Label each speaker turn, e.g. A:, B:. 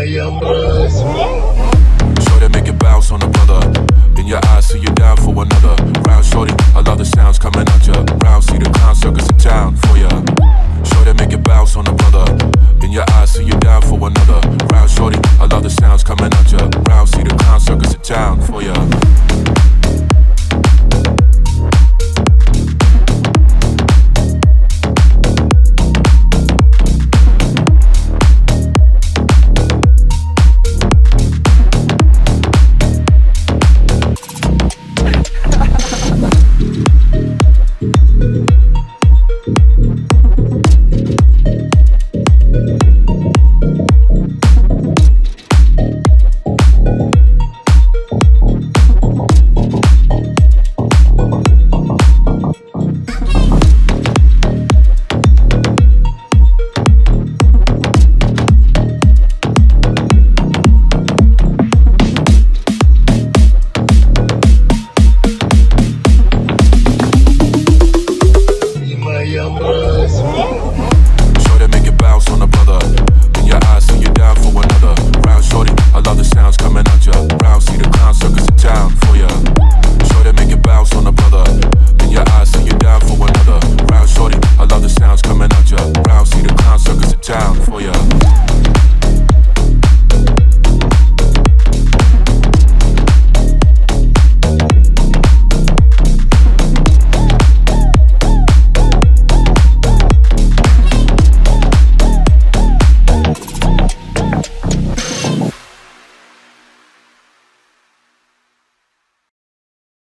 A: я мразь.
B: Shorty, make it bounce on the brother. In your eyes, see you down for another round. Shorty, I love the sounds coming out ya. Round, see the clown circus in town for ya. Shorty, make it bounce on the brother. In your eyes, see you down for another